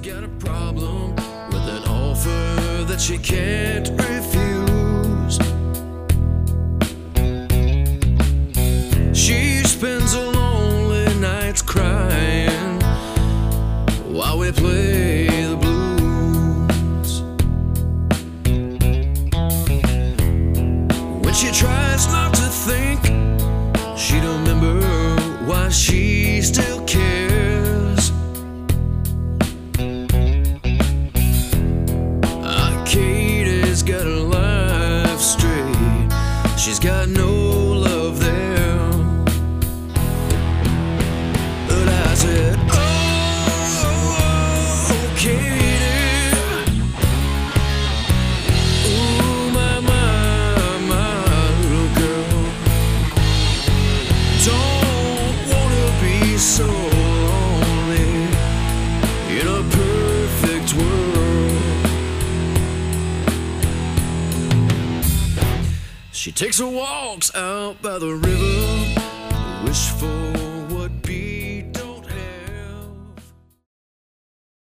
got a problem with an offer that she can't refuse. She spends her lonely nights crying while we play the blues. When she tries not to think, she don't remember why she still cares. Katie's got her life straight, she's got no love there. But I said, oh, Katie, ooh, my little girl, don't wanna be so lonely in a perfect world. She takes her walks out by the river, wish for